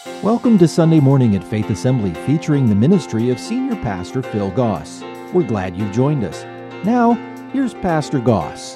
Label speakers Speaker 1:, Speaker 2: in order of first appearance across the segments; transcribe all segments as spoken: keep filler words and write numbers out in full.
Speaker 1: Welcome to Sunday Morning at Faith Assembly, featuring the ministry of Senior Pastor Phil Goss. We're glad you've joined us. Now, here's Pastor Goss.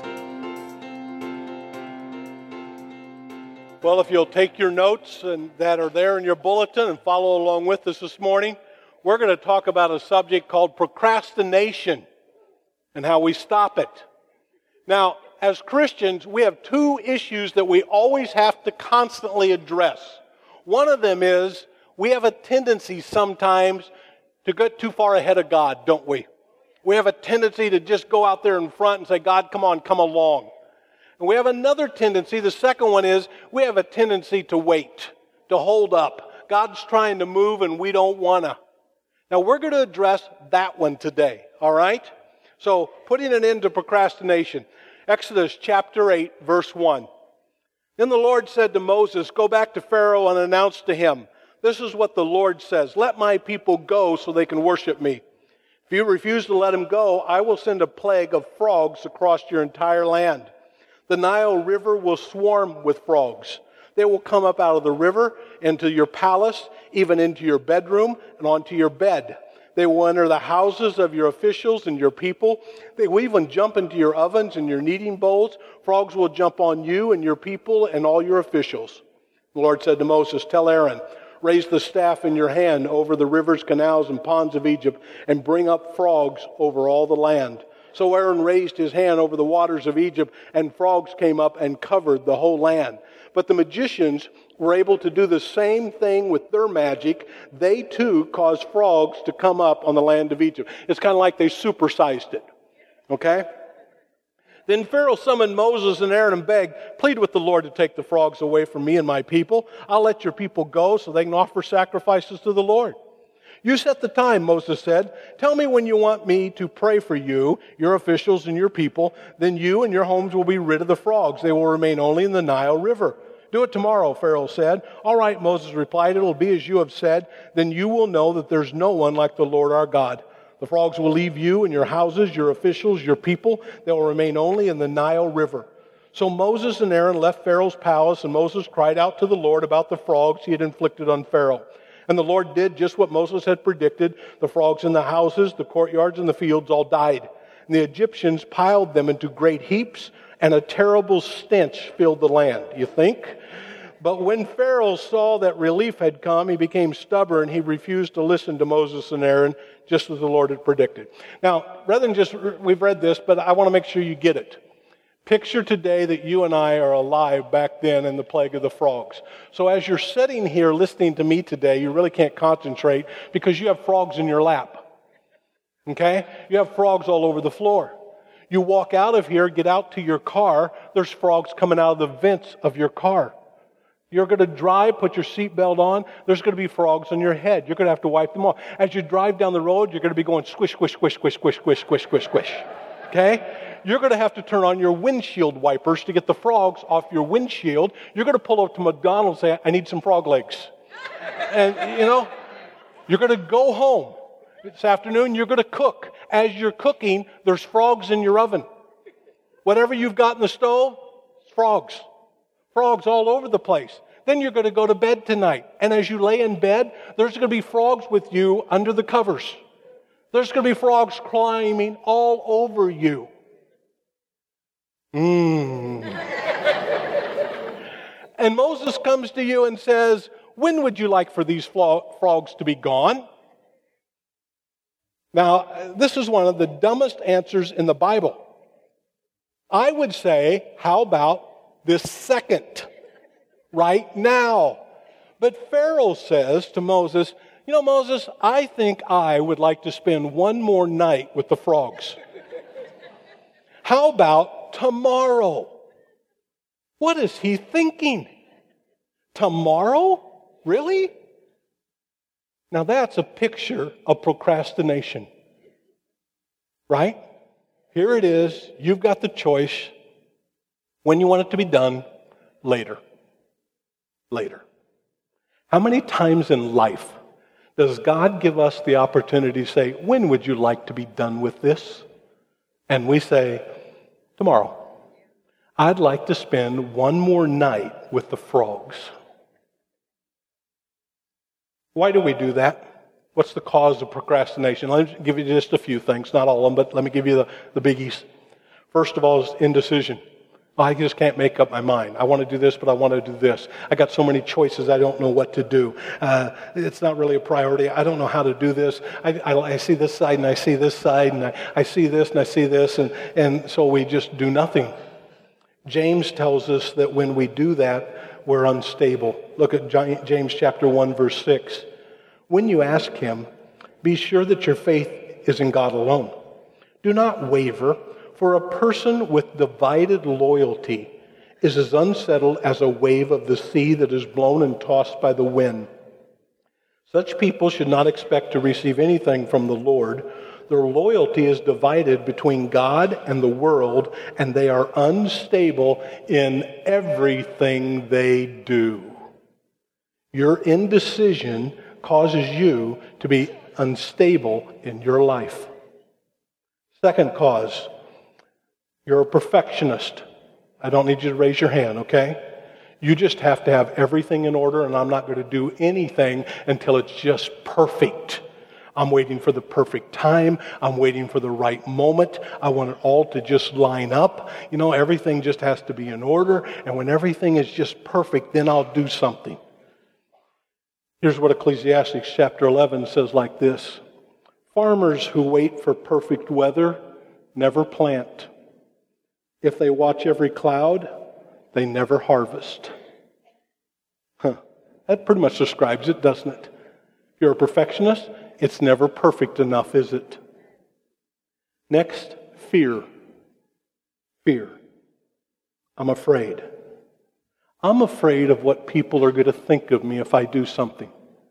Speaker 2: Well, if you'll take your notes and that are there in your bulletin and follow along with us this morning, we're going to talk about a subject called procrastination and how we stop it. Now, as Christians, we have two issues that we always have to constantly address. One of them is we have a tendency sometimes to get too far ahead of God, don't we? We have a tendency to just go out there in front and say, God, come on, come along. And we have another tendency, the second one is we have a tendency to wait, to hold up. God's trying to move and we don't want to. Now, we're going to address that one today, all right? So, putting an end to procrastination. Exodus chapter eight, verse one. Then the Lord said to Moses, go back to Pharaoh and announce to him, this is what the Lord says, let my people go so they can worship me. If you refuse to let them go, I will send a plague of frogs across your entire land. The Nile River will swarm with frogs. They will come up out of the river into your palace, even into your bedroom and onto your bed. They will enter the houses of your officials and your people. They will even jump into your ovens and your kneading bowls. Frogs will jump on you and your people and all your officials. The Lord said to Moses, tell Aaron, raise the staff in your hand over the rivers, canals, and ponds of Egypt, and bring up frogs over all the land. So Aaron raised his hand over the waters of Egypt, and frogs came up and covered the whole land. But the magicians were able to do the same thing with their magic. They too caused frogs to come up on the land of Egypt. It's kind of like they supersized it. Okay? Then Pharaoh summoned Moses and Aaron and begged, plead with the Lord to take the frogs away from me and my people. I'll let your people go so they can offer sacrifices to the Lord. You set the time, Moses said. Tell me when you want me to pray for you, your officials and your people. Then you and your homes will be rid of the frogs. They will remain only in the Nile River. Do it tomorrow, Pharaoh said. All right, Moses replied, it'll be as you have said. Then you will know that there's no one like the Lord our God. The frogs will leave you and your houses, your officials, your people. They will remain only in the Nile River. So Moses and Aaron left Pharaoh's palace, and Moses cried out to the Lord about the frogs he had inflicted on Pharaoh. And the Lord did just what Moses had predicted. The frogs in the houses, the courtyards, and the fields all died. And the Egyptians piled them into great heaps, and a terrible stench filled the land. You think? But when Pharaoh saw that relief had come, he became stubborn. He refused to listen to Moses and Aaron, just as the Lord had predicted. Now, rather than just, we've read this, but I want to make sure you get it. Picture today that you and I are alive back then in the plague of the frogs. So as you're sitting here listening to me today, you really can't concentrate because you have frogs in your lap. Okay? You have frogs all over the floor. You walk out of here, get out to your car, there's frogs coming out of the vents of your car. You're going to drive, put your seatbelt on, there's going to be frogs on your head. You're going to have to wipe them off. As you drive down the road, you're going to be going squish, squish, squish, squish, squish, squish, squish, squish, squish. Okay? You're going to have to turn on your windshield wipers to get the frogs off your windshield. You're going to pull up to McDonald's and say, I need some frog legs. And, you know, you're going to go home. This afternoon, you're going to cook. As you're cooking, there's frogs in your oven. Whatever you've got in the stove, it's frogs. Frogs all over the place. Then you're going to go to bed tonight. And as you lay in bed, there's going to be frogs with you under the covers. There's going to be frogs climbing all over you. Mmm. And Moses comes to you and says, when would you like for these frogs to be gone? Now, this is one of the dumbest answers in the Bible. I would say, how about this second? Right now. But Pharaoh says to Moses, you know, Moses, I think I would like to spend one more night with the frogs. How about tomorrow? What is he thinking? Tomorrow? Really? Now that's a picture of procrastination. Right? Here it is. You've got the choice. When you want it to be done, later. Later. How many times in life does God give us the opportunity to say, when would you like to be done with this? And we say, tomorrow. I'd like to spend one more night with the frogs. Why do we do that? What's the cause of procrastination? Let me give you just a few things, not all of them, but let me give you the, the biggies. First of all is indecision. I just can't make up my mind. I want to do this, but I want to do this. I got so many choices, I don't know what to do. Uh, it's not really a priority. I don't know how to do this. I, I, I see this side, and I see this side, and I, I see this, and I see this, and, and so we just do nothing. James tells us that when we do that, we're unstable. Look at James chapter one, verse six. When you ask him, be sure that your faith is in God alone. Do not waver. For a person with divided loyalty is as unsettled as a wave of the sea that is blown and tossed by the wind. Such people should not expect to receive anything from the Lord. Their loyalty is divided between God and the world, and they are unstable in everything they do. Your indecision causes you to be unstable in your life. Second cause, you're a perfectionist. I don't need you to raise your hand, okay? You just have to have everything in order, and I'm not going to do anything until it's just perfect. I'm waiting for the perfect time. I'm waiting for the right moment. I want it all to just line up. You know, everything just has to be in order, and when everything is just perfect, then I'll do something. Here's what Ecclesiastes chapter eleven says like this. Farmers who wait for perfect weather never plant. If they watch every cloud, they never harvest. Huh. That pretty much describes it, doesn't it? If you're a perfectionist, it's never perfect enough, is it? Next, fear. Fear. I'm afraid. I'm afraid of what people are going to think of me if I do something.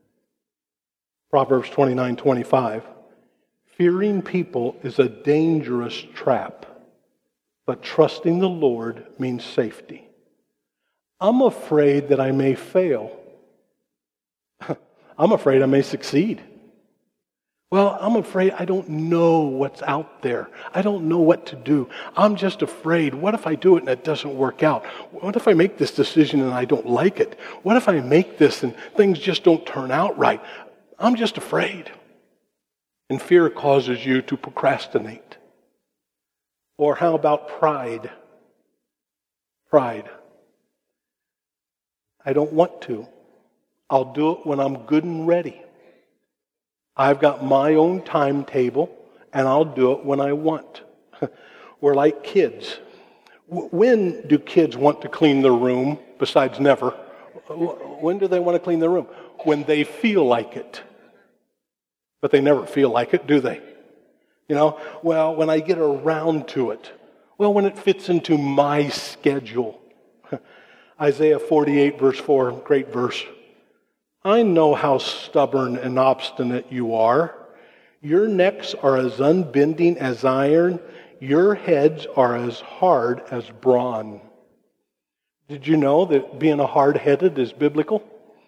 Speaker 2: Proverbs twenty-nine twenty-five. Fearing people is a dangerous trap. But trusting the Lord means safety. I'm afraid that I may fail. I'm afraid I may succeed. Well, I'm afraid I don't know what's out there. I don't know what to do. I'm just afraid. What if I do it and it doesn't work out? What if I make this decision and I don't like it? What if I make this and things just don't turn out right? I'm just afraid. And fear causes you to procrastinate. Or how about pride? Pride. I don't want to. I'll do it when I'm good and ready. I've got my own timetable, and I'll do it when I want. We're like kids. When do kids want to clean their room, besides never? When do they want to clean their room? When they feel like it. But they never feel like it, do they? You know, well, when I get around to it. Well, when it fits into my schedule. Isaiah forty-eight, verse four, great verse. I know how stubborn and obstinate you are. Your necks are as unbending as iron. Your heads are as hard as bronze. Did you know that being a hard-headed is biblical?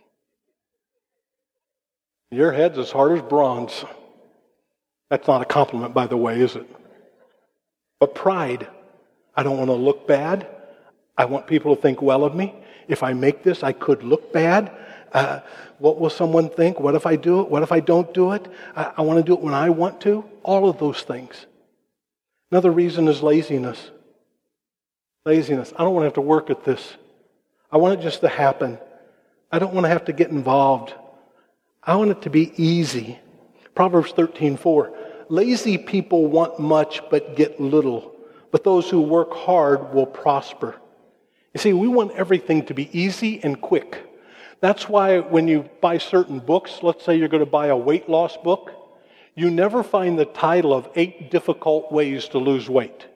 Speaker 2: Your head's as hard as bronze. That's not a compliment, by the way, is it? But pride. I don't want to look bad. I want people to think well of me. If I make this, I could look bad. Uh, what will someone think? What if I do it? What if I don't do it? I, I want to do it when I want to. All of those things. Another reason is laziness. Laziness. I don't want to have to work at this. I want it just to happen. I don't want to have to get involved. I want it to be easy. Proverbs thirteen four. Lazy people want much but get little, but those who work hard will prosper. You see, we want everything to be easy and quick. That's why when you buy certain books, let's say you're going to buy a weight loss book, you never find the title of Eight Difficult Ways to Lose Weight.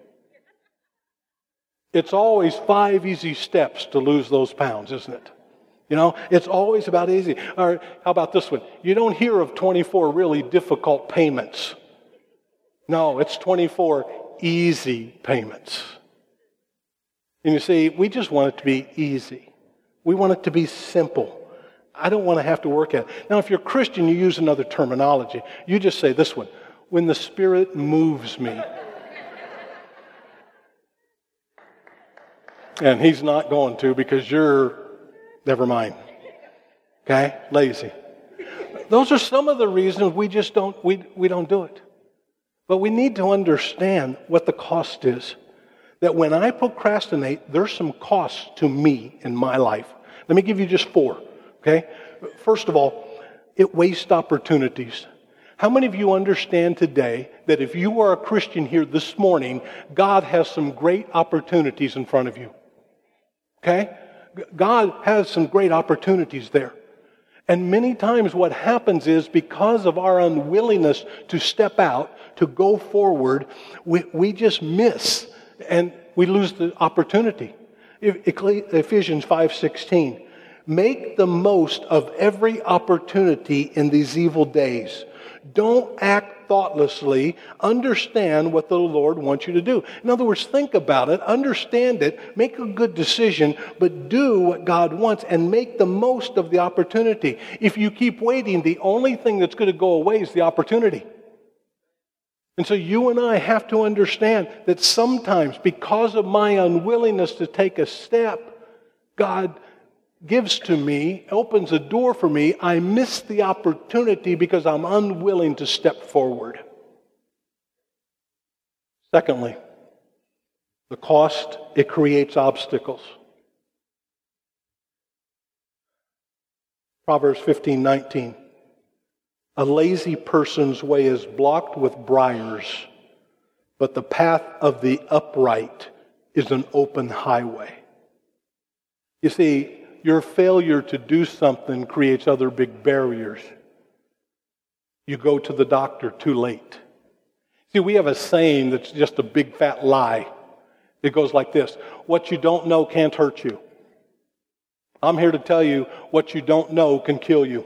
Speaker 2: It's always five easy steps to lose those pounds, isn't it? You know, it's always about easy. Or how about this one? You don't hear of twenty-four really difficult payments. No, it's twenty-four easy payments. And you see, we just want it to be easy. We want it to be simple. I don't want to have to work at it. Now, if you're a Christian, you use another terminology. You just say this one, when the Spirit moves me. And he's not going to because you're, never mind. Okay? Lazy. Those are some of the reasons we just don't, we, we don't do it. But we need to understand what the cost is. That when I procrastinate, there's some costs to me in my life. Let me give you just four, okay? First of all, it wastes opportunities. How many of you understand today that if you are a Christian here this morning, God has some great opportunities in front of you? Okay? God has some great opportunities there. And many times what happens is because of our unwillingness to step out, to go forward, we, we just miss and we lose the opportunity. Ephesians five sixteen. Make the most of every opportunity in these evil days. Don't act thoughtlessly. Understand what the Lord wants you to do. In other words, think about it, understand it, make a good decision, but do what God wants and make the most of the opportunity. If you keep waiting, the only thing that's going to go away is the opportunity. And so you and I have to understand that sometimes, because of my unwillingness to take a step, God gives to me, opens a door for me, I miss the opportunity because I'm unwilling to step forward. Secondly, the cost, it creates obstacles. Proverbs fifteen nineteen. A lazy person's way is blocked with briars, but the path of the upright is an open highway. You see, your failure to do something creates other big barriers. You go to the doctor too late. See, we have a saying that's just a big fat lie. It goes like this: what you don't know can't hurt you. I'm here to tell you, what you don't know can kill you.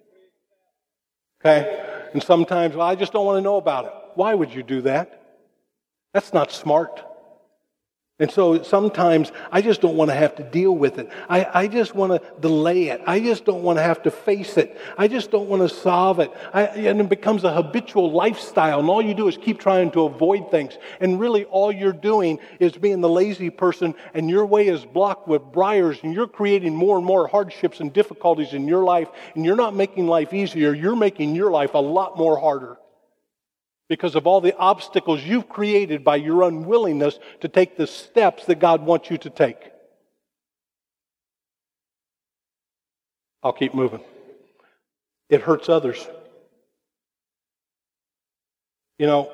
Speaker 2: Okay? And sometimes, well, I just don't want to know about it. Why would you do that? That's not smart. And so sometimes I just don't want to have to deal with it. I, I just want to delay it. I just don't want to have to face it. I just don't want to solve it. I, and it becomes a habitual lifestyle. And all you do is keep trying to avoid things. And really all you're doing is being the lazy person, and your way is blocked with briars, and you're creating more and more hardships and difficulties in your life. And you're not making life easier. You're making your life a lot more harder, because of all the obstacles you've created by your unwillingness to take the steps that God wants you to take. I'll keep moving. It hurts others. You know,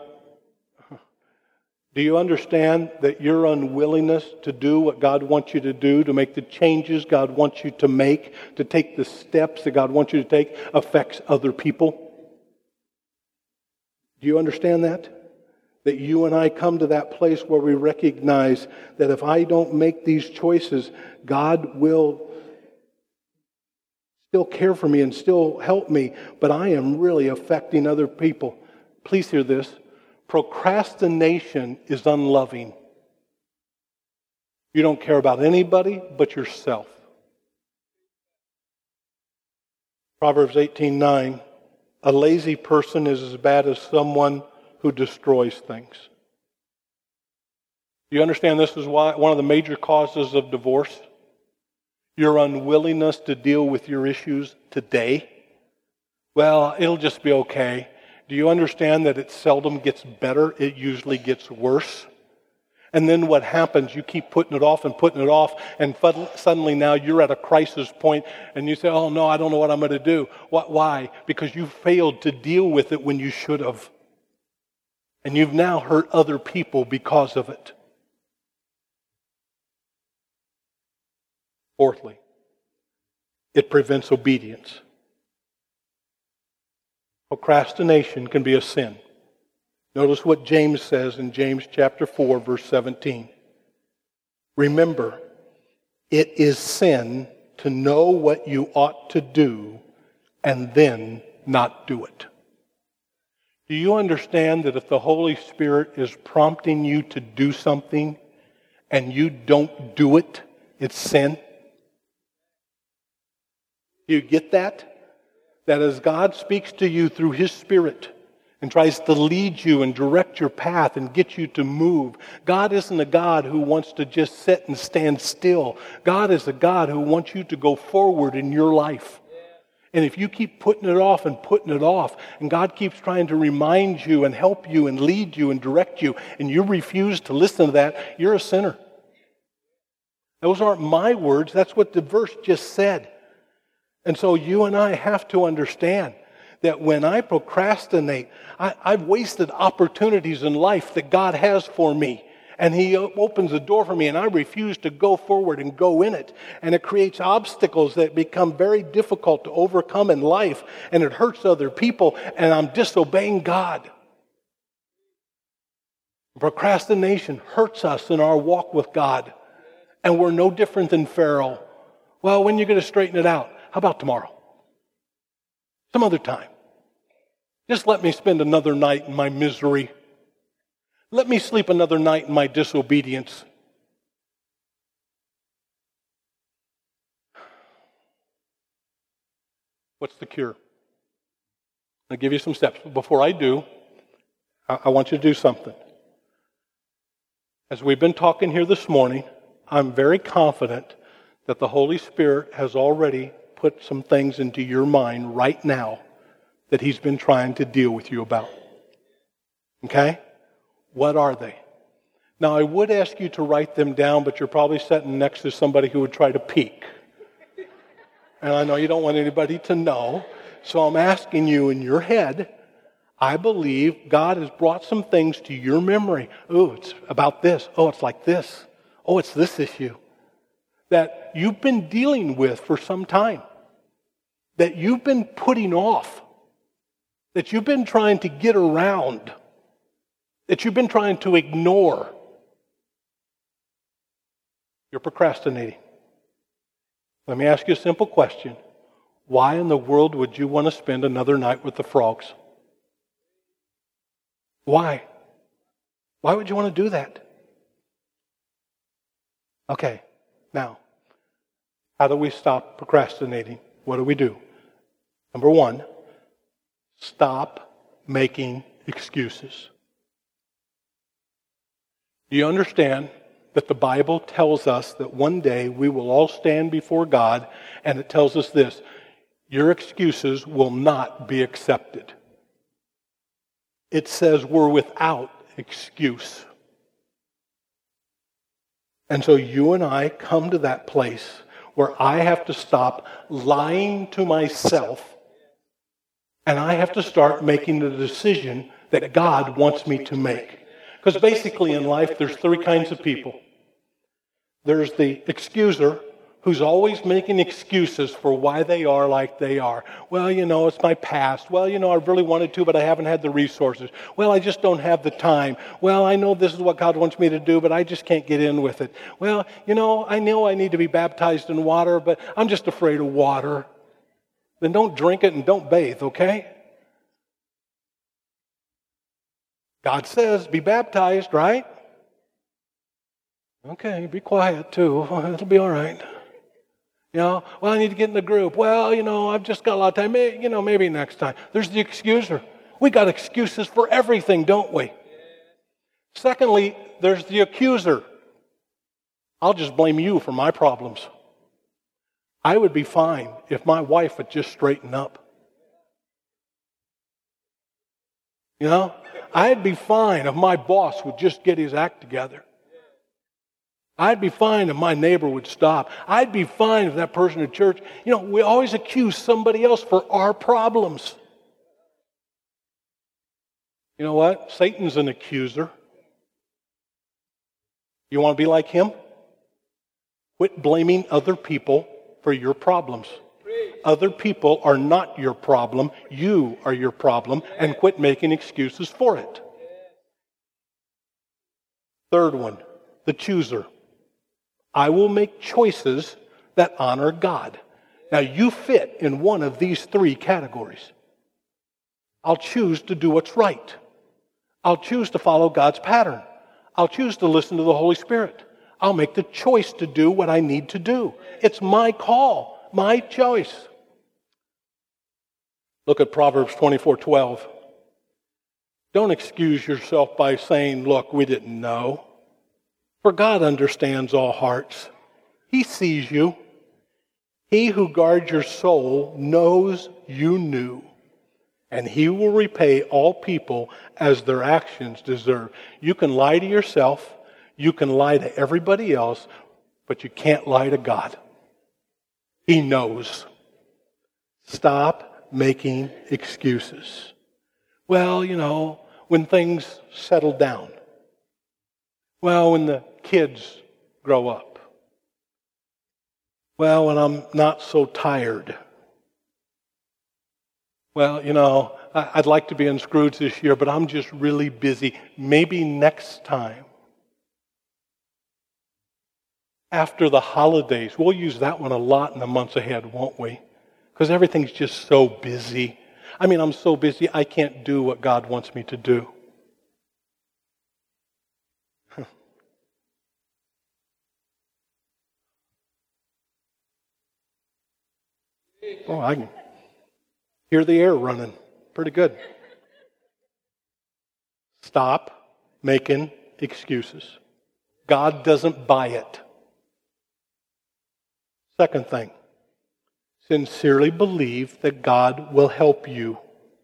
Speaker 2: do you understand that your unwillingness to do what God wants you to do, to make the changes God wants you to make, to take the steps that God wants you to take, affects other people? Do you understand that? That you and I come to that place where we recognize that if I don't make these choices, God will still care for me and still help me, but I am really affecting other people. Please hear this. Procrastination is unloving. You don't care about anybody but yourself. Proverbs eighteen nine. A lazy person is as bad as someone who destroys things. You understand this is why one of the major causes of divorce? Your unwillingness to deal with your issues today. Well, it'll just be okay. Do you understand that it seldom gets better? It usually gets worse. And then what happens? You keep putting it off and putting it off, and suddenly now you're at a crisis point, and you say, oh no, I don't know what I'm going to do. Why? Because you failed to deal with it when you should have. And you've now hurt other people because of it. Fourthly, it prevents obedience. Procrastination can be a sin. Notice what James says in James chapter four, verse seventeen. Remember, it is sin to know what you ought to do and then not do it. Do you understand that if the Holy Spirit is prompting you to do something and you don't do it, it's sin? Do you get that? That as God speaks to you through His Spirit and tries to lead you and direct your path and get you to move, God isn't a God who wants to just sit and stand still. God is a God who wants you to go forward in your life. And if you keep putting it off and putting it off, and God keeps trying to remind you and help you and lead you and direct you, and you refuse to listen to that, you're a sinner. Those aren't my words. That's what the verse just said. And so you and I have to understand that when I procrastinate, I, I've wasted opportunities in life that God has for me. And He opens the door for me, and I refuse to go forward and go in it. And it creates obstacles that become very difficult to overcome in life, and it hurts other people, and I'm disobeying God. Procrastination hurts us in our walk with God, and we're no different than Pharaoh. Well, when are you going to straighten it out? How about tomorrow? Some other time. Just let me spend another night in my misery. Let me sleep another night in my disobedience. What's the cure? I'll give you some steps. But before I do, I want you to do something. As we've been talking here this morning, I'm very confident that the Holy Spirit has already put some things into your mind right now that He's been trying to deal with you about. Okay? What are they? Now, I would ask you to write them down, but you're probably sitting next to somebody who would try to peek. And I know you don't want anybody to know, so I'm asking you in your head, I believe God has brought some things to your memory. Oh, it's about this. Oh, it's like this. Oh, it's this issue that you've been dealing with for some time, that you've been putting off, that you've been trying to get around, that you've been trying to ignore. You're procrastinating. Let me ask you a simple question. Why in the world would you want to spend another night with the frogs? Why? Why would you want to do that? Okay, now, how do we stop procrastinating? What do we do? Number one, stop making excuses. Do you understand that the Bible tells us that one day we will all stand before God, and it tells us this: your excuses will not be accepted. It says we're without excuse. And so you and I come to that place where I have to stop lying to myself, and I have to start making the decision that God wants me to make. Because basically in life, there's three kinds of people. There's the excuser, who's always making excuses for why they are like they are. Well, you know, it's my past. Well, you know, I really wanted to, but I haven't had the resources. Well, I just don't have the time. Well, I know this is what God wants me to do, but I just can't get in with it. Well, you know, I know I need to be baptized in water, but I'm just afraid of water. Then don't drink it and don't bathe, okay? God says, be baptized, right? Okay, be quiet too. It'll be all right. You know, well, I need to get in the group. Well, you know, I've just got a lot of time. Maybe, you know, maybe next time. There's the excuser. We got excuses for everything, don't we? Secondly, there's the accuser. I'll just blame you for my problems. I would be fine if my wife would just straighten up. You know, I'd be fine if my boss would just get his act together. I'd be fine if my neighbor would stop. I'd be fine if that person at church, you know, we always accuse somebody else for our problems. You know what? Satan's an accuser. You want to be like him? Quit blaming other people for your problems. Other people are not your problem. You are your problem, and quit making excuses for it. Third one, the chooser. I will make choices that honor God. Now, you fit in one of these three categories. I'll choose to do what's right. I'll choose to follow God's pattern. I'll choose to listen to the Holy Spirit. I'll make the choice to do what I need to do. It's my call, my choice. Look at Proverbs twenty-four twelve. Don't excuse yourself by saying, look, we didn't know. For God understands all hearts. He sees you. He who guards your soul knows you knew, and he will repay all people as their actions deserve. You can lie to yourself, you can lie to everybody else, but you can't lie to God. He knows. Stop making excuses. Well, you know, when things settle down. Well, when the kids grow up. Well, when I'm not so tired. Well, you know, I'd like to be in Scrooge this year, but I'm just really busy. Maybe next time. After the holidays. We'll use that one a lot in the months ahead, won't we? Because everything's just so busy. I mean, I'm so busy, I can't do what God wants me to do. Oh, I can hear the air running. Pretty good. Stop making excuses. God doesn't buy it. Second thing, sincerely believe that God will help you.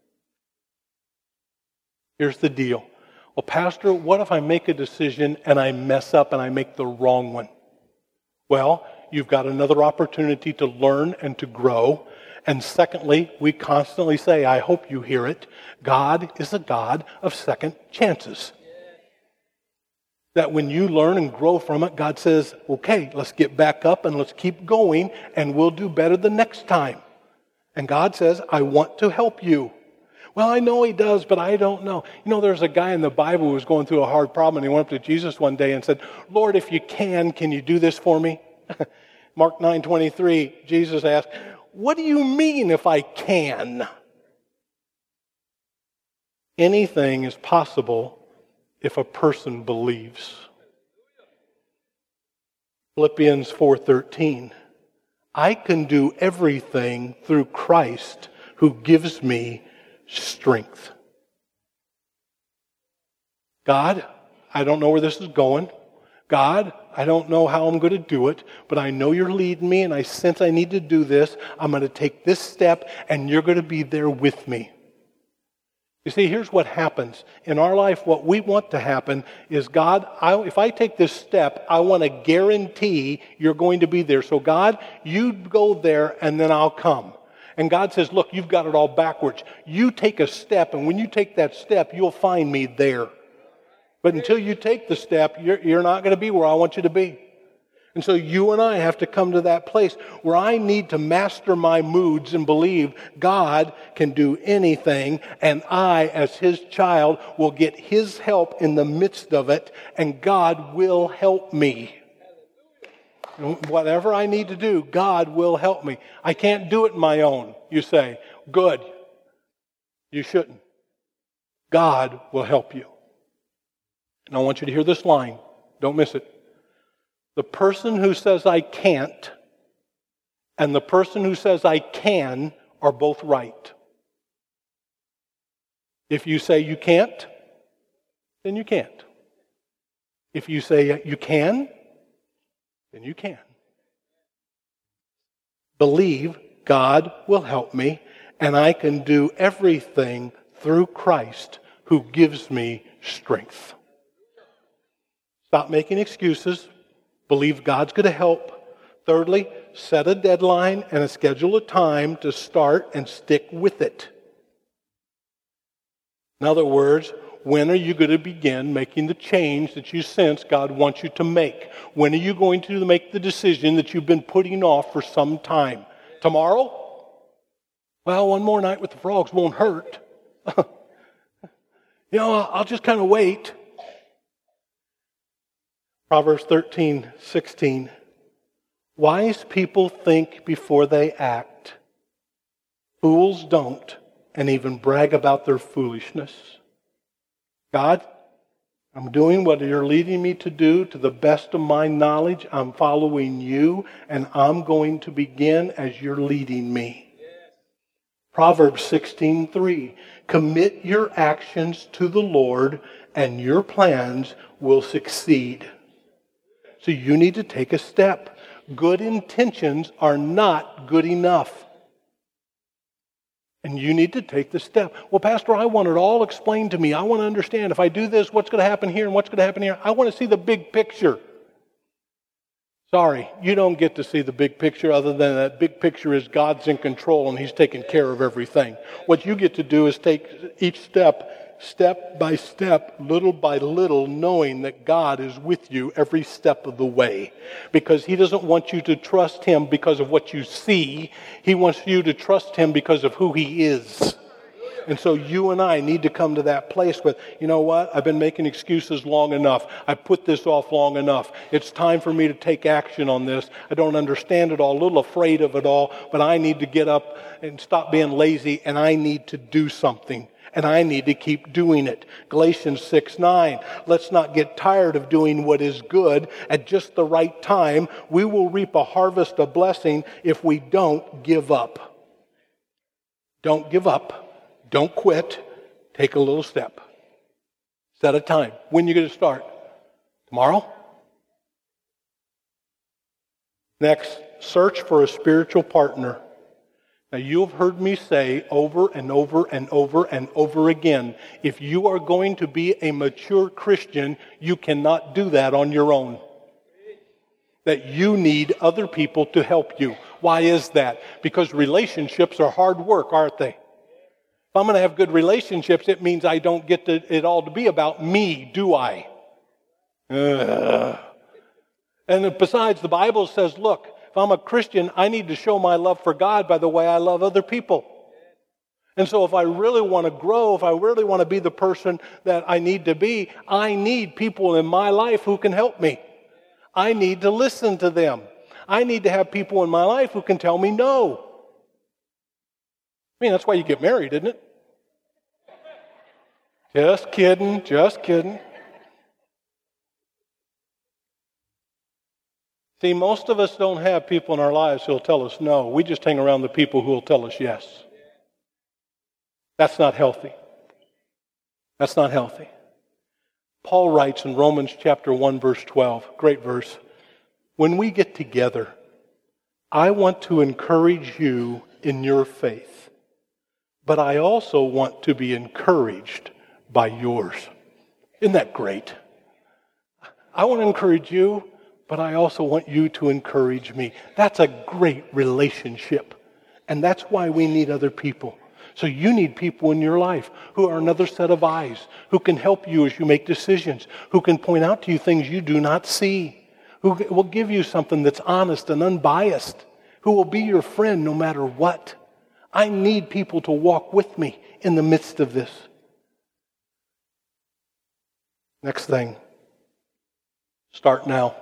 Speaker 2: Here's the deal. Well, Pastor, what if I make a decision and I mess up and I make the wrong one? Well, you've got another opportunity to learn and to grow. And secondly, we constantly say, I hope you hear it, God is a God of second chances. That when you learn and grow from it, God says, okay, let's get back up and let's keep going and we'll do better the next time. And God says, I want to help you. Well, I know he does, but I don't know. You know, there's a guy in the Bible who was going through a hard problem, and he went up to Jesus one day and said, Lord, if you can, can you do this for me? Mark nine twenty-three, Jesus asked, what do you mean if I can? Anything is possible if a person believes. Philippians four thirteen, I can do everything through Christ who gives me strength. God, I don't know where this is going. God, I don't know how I'm going to do it, but I know you're leading me and I sense I need to do this. I'm going to take this step and you're going to be there with me. You see, here's what happens. In our life, what we want to happen is, God, I, if I take this step, I want to guarantee you're going to be there. So God, you go there and then I'll come. And God says, look, you've got it all backwards. You take a step, and when you take that step, you'll find me there. But until you take the step, you're, you're not going to be where I want you to be. And so you and I have to come to that place where I need to master my moods and believe God can do anything, and I, as his child, will get his help in the midst of it, and God will help me. Whatever I need to do, God will help me. I can't do it on my own, you say. Good. You shouldn't. God will help you. And I want you to hear this line. Don't miss it. The person who says I can't and the person who says I can are both right. If you say you can't, then you can't. If you say you can, then you can. Believe God will help me, and I can do everything through Christ who gives me strength. Stop making excuses. Believe God's going to help. Thirdly, set a deadline and a schedule a time to start and stick with it. In other words, when are you going to begin making the change that you sense God wants you to make? When are you going to make the decision that you've been putting off for some time? Tomorrow? Well, one more night with the frogs won't hurt. you know, I'll just kind of wait. Proverbs thirteen sixteen. Wise people think before they act. Fools don't, and even brag about their foolishness. God, I'm doing what you're leading me to do to the best of my knowledge. I'm following you, and I'm going to begin as you're leading me. Yes. Proverbs sixteen three. Commit your actions to the Lord, and your plans will succeed. So you need to take a step. Good intentions are not good enough. And you need to take the step. Well, Pastor, I want it all explained to me. I want to understand if I do this, what's going to happen here and what's going to happen here. I want to see the big picture. Sorry, you don't get to see the big picture other than that big picture is God's in control and He's taking care of everything. What you get to do is take each step, step by step, little by little, knowing that God is with you every step of the way. Because He doesn't want you to trust Him because of what you see. He wants you to trust Him because of who He is. And so you and I need to come to that place with, you know what, I've been making excuses long enough. I put this off long enough. It's time for me to take action on this. I don't understand it all, a little afraid of it all, but I need to get up and stop being lazy, and I need to do something. And I need to keep doing it. Galatians six nine, let's not get tired of doing what is good. At just the right time, we will reap a harvest of blessing if we don't give up. Don't give up. Don't quit. Take a little step. Set a time. When are you going to start? Tomorrow? Next, search for a spiritual partner. Now, you have heard me say over and over and over and over again, if you are going to be a mature Christian, you cannot do that on your own. That you need other people to help you. Why is that? Because relationships are hard work, aren't they? If I'm going to have good relationships, it means I don't get to, it all to be about me, do I? Ugh. And besides, the Bible says, look, if I'm a Christian, I need to show my love for God by the way I love other people. And so if I really want to grow, if I really want to be the person that I need to be, I need people in my life who can help me. I need to listen to them. I need to have people in my life who can tell me no. I mean, that's why you get married, isn't it? Just kidding, just kidding. See, most of us don't have people in our lives who will tell us no. We just hang around the people who will tell us yes. That's not healthy. That's not healthy. Paul writes in Romans chapter one, verse twelve, great verse, when we get together, I want to encourage you in your faith, but I also want to be encouraged by yours. Isn't that great? I want to encourage you, but I also want you to encourage me. That's a great relationship. And that's why we need other people. So you need people in your life who are another set of eyes, who can help you as you make decisions, who can point out to you things you do not see, who will give you something that's honest and unbiased, who will be your friend no matter what. I need people to walk with me in the midst of this. Next thing, start now.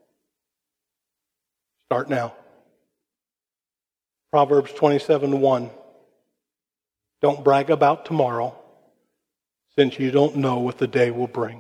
Speaker 2: Start now. Proverbs twenty-seven one. Don't brag about tomorrow, since you don't know what the day will bring.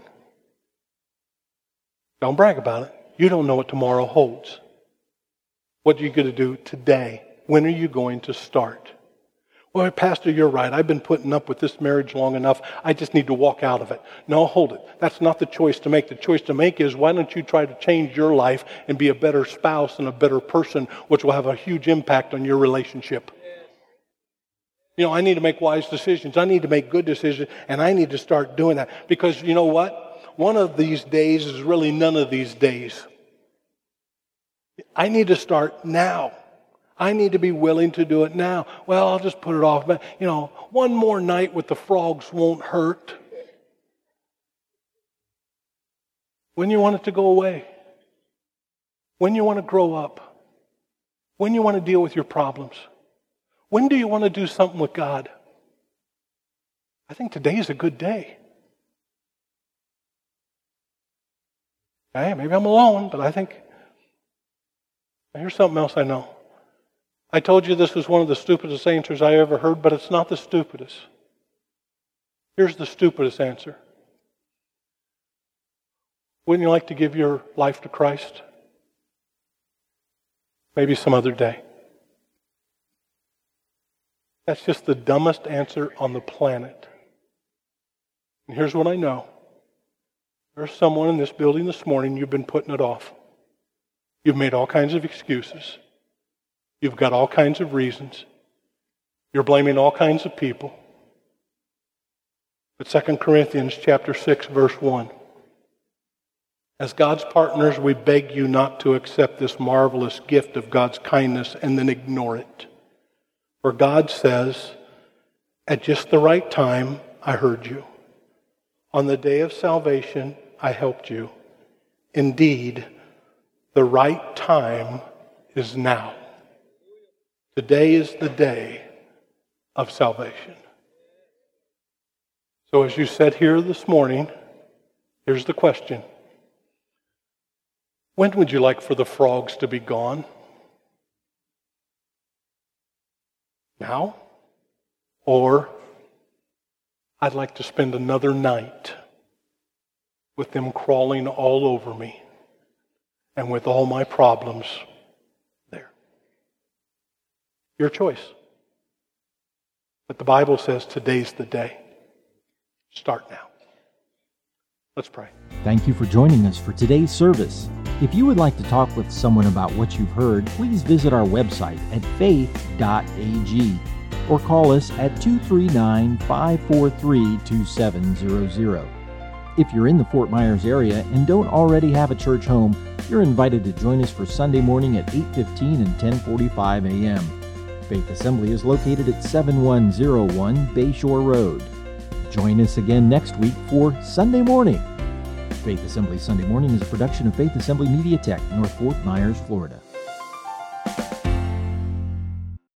Speaker 2: Don't brag about it. You don't know what tomorrow holds. What are you going to do today? When are you going to start? Well, Pastor, you're right. I've been putting up with this marriage long enough. I just need to walk out of it. No, hold it. That's not the choice to make. The choice to make is, why don't you try to change your life and be a better spouse and a better person, which will have a huge impact on your relationship. You know, I need to make wise decisions. I need to make good decisions, and I need to start doing that. Because you know what? One of these days is really none of these days. I need to start now. I need to be willing to do it now. Well, I'll just put it off. But, you know, one more night with the frogs won't hurt. When you want it to go away. When you want to grow up. When you want to deal with your problems. When do you want to do something with God? I think today is a good day. Okay, maybe I'm alone, but I think... Here's something else I know. I told you this was one of the stupidest answers I ever heard, but it's not the stupidest. Here's the stupidest answer. Wouldn't you like to give your life to Christ? Maybe some other day. That's just the dumbest answer on the planet. And here's what I know. There's someone in this building this morning, you've been putting it off. You've made all kinds of excuses. You've got all kinds of reasons. You're blaming all kinds of people. But Second Corinthians chapter six, verse one. As God's partners, we beg you not to accept this marvelous gift of God's kindness and then ignore it. For God says, at just the right time, I heard you. On the day of salvation, I helped you. Indeed, the right time is now. Today is the day of salvation. So as you sat here this morning, here's the question. When would you like for the frogs to be gone? Now? Or I'd like to spend another night with them crawling all over me and with all my problems there. Your choice. But the Bible says today's the day. Start now. Let's pray.
Speaker 1: Thank you for joining us for today's service. If you would like to talk with someone about what you've heard, please visit our website at faith dot a g or call us at two three nine, five four three, two seven zero zero. If you're in the Fort Myers area and don't already have a church home, you're invited to join us for Sunday morning at eight fifteen and ten forty-five a.m. Faith Assembly is located at seven one zero one Bayshore Road. Join us again next week for Sunday Morning. Faith Assembly Sunday Morning is a production of Faith Assembly Media Tech, North Fort Myers, Florida.